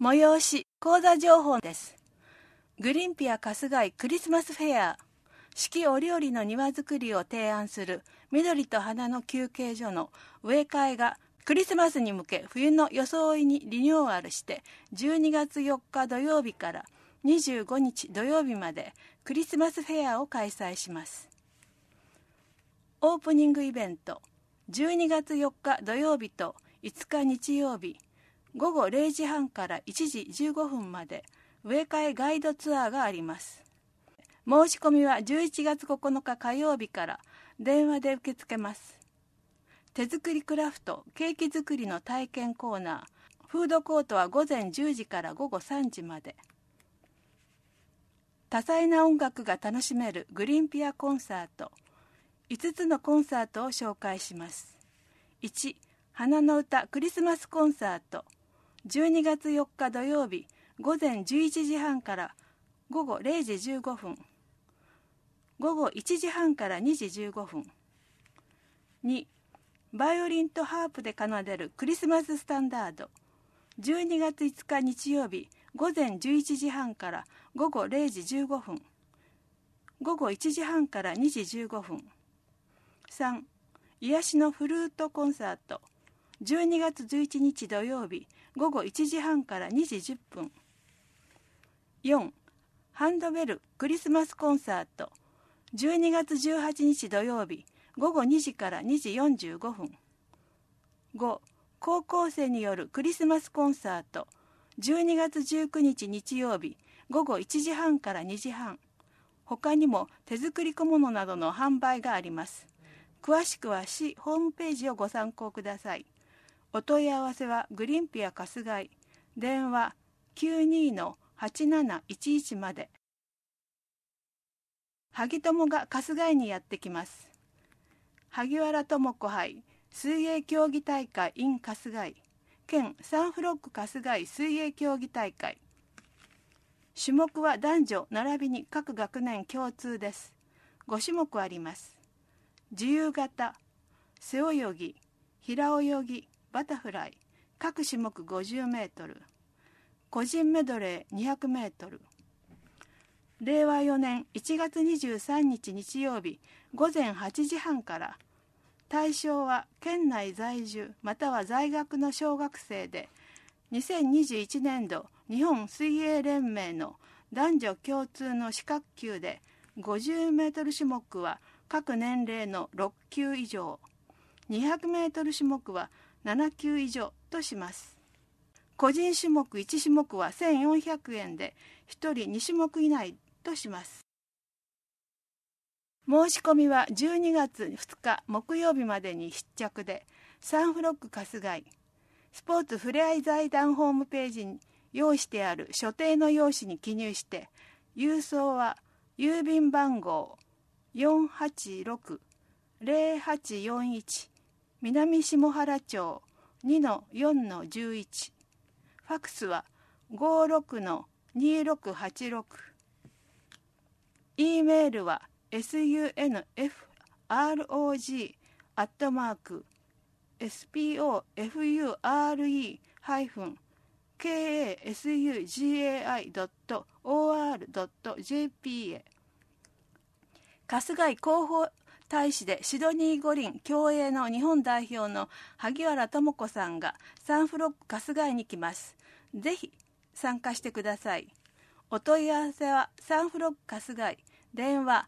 催し講座情報です。グリンピア春日井クリスマスフェア、四季折々の庭作りを提案する緑と花の休憩所の植え替えがクリスマスに向け冬の装いにリニューアルして12月4日土曜日から25日土曜日までクリスマスフェアを開催します。オープニングイベント12月4日土曜日と5日日曜日午後0時半から1時15分まで植え替えガイドツアーがあります。申し込みは11月9日火曜日から電話で受け付けます。手作りクラフト、ケーキ作りの体験コーナー、フードコートは午前10時から午後3時まで。多彩な音楽が楽しめるグリンピアコンサート。5つのコンサートを紹介します。1、花の歌クリスマスコンサート。12月4日土曜日、午前11時半から午後0時15分。午後1時半から2時15分。2、バイオリンとハープで奏でるクリスマススタンダード。12月5日日曜日、午前11時半から午後0時15分。午後1時半から2時15分。3、癒しのフルートコンサート。12月11日土曜日、午後1時半から2時10分。4、ハンドベルクリスマスコンサート。12月18日土曜日、午後2時から2時45分。5、高校生によるクリスマスコンサート。12月19日日曜日、午後1時半から2時半。他にも手作り小物などの販売があります。詳しくは市ホームページをご参考ください。お問い合わせはグリンピア春日井、電話 92-8711 まで。萩友が春日井にやってきます。萩原智子杯水泳競技大会 in 春日井兼サンフロック春日井水泳競技大会。種目は男女並びに各学年共通です。5種目あります。自由形、背泳ぎ、平泳ぎ、バタフライ、各種目50メートル、個人メドレー200メートル。令和4年1月23日日曜日午前8時半から、対象は県内在住または在学の小学生で、2021年度日本水泳連盟の男女共通の資格級で、50メートル種目は各年齢の6級以上、200メートル種目は7級以上とします。個人種目1種目は1400円で、1人2種目以内とします。申し込みは12月2日木曜日までに必着で、サンフロック春日井スポーツふれあい財団ホームページに用意してある所定の用紙に記入して、郵送は郵便番号 486-0841 南下原町 2-4-11、ファクスは 56-2686、E メールはspofure@spofure-kasugai.or.jp へ。春日井広報大使でシドニー五輪競泳の日本代表の萩原智子さんがサンフロック春日井に来ます。ぜひ参加してください。お問い合わせはサンフロック春日井、電話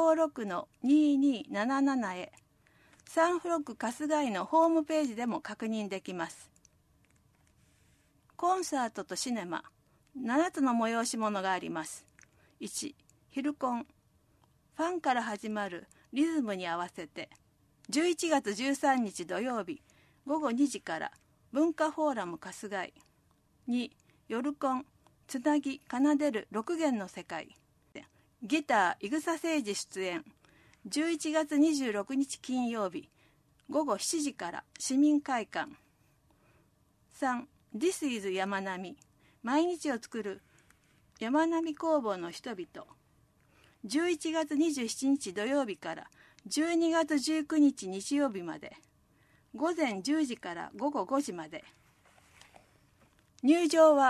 56-2277 へ。サンフロック春日井のホームページでも確認できます。コンサートとシネマ、7つの催し物があります。1、ヒルコン、ファンから始まるリズムに合わせて、11月13日土曜日午後2時から文化フォーラム春日井。2、夜コン、つなぎ奏でる6弦の世界。ギター、井草誠二出演。11月26日金曜日午後7時から市民会館。3、This is 山並、毎日を作る山並工房の人々。11月27日土曜日から12月19日日曜日まで、午前10時から午後5時まで。入場は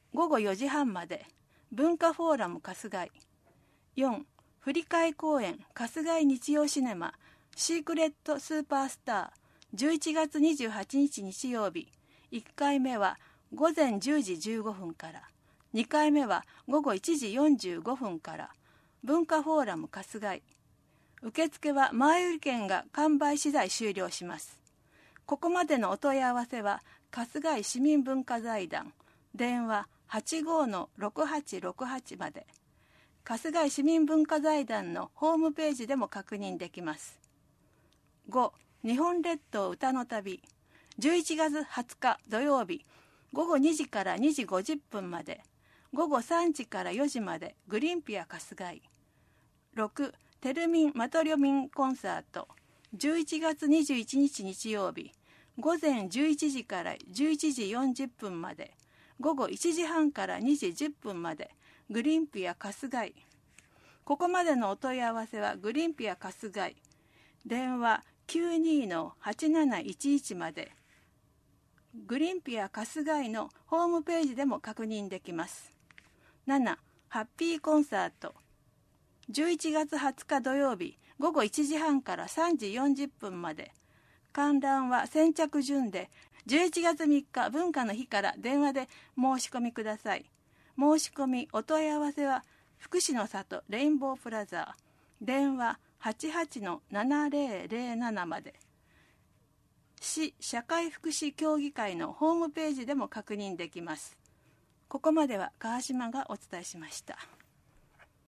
午後4時半まで文化フォーラム春日井。4、振り替え公演春日井日曜シネマシークレットスーパースター11月28日日曜日。1回目は午前10時15分から、2回目は午後1時45分から、文化フォーラム春日井。受付は前売り券が完売次第終了します。ここまでのお問い合わせは春日井市民文化財団電話 85-6868 まで。春日井市民文化財団のホームページでも確認できます。5、日本列島歌の旅11月20日土曜日午後2時から2時50分まで、午後3時から4時までグリンピア春日井。6、テルミンマトリョミンコンサート11月21日日曜日午前11時から11時40分まで、午後1時半から2時10分までグリンピア春日井。ここまでのお問い合わせはグリンピア春日井電話 92-8711 まで。グリンピア春日井のホームページでも確認できます。7、ハッピーコンサート11月20日土曜日午後1時半から3時40分まで。観覧は先着順で11月3日文化の日から電話で申し込みください。申し込みお問い合わせは福祉の里レインボープラザ電話 88-7007 まで。市社会福祉協議会のホームページでも確認できます。ここまでは川島がお伝えしました。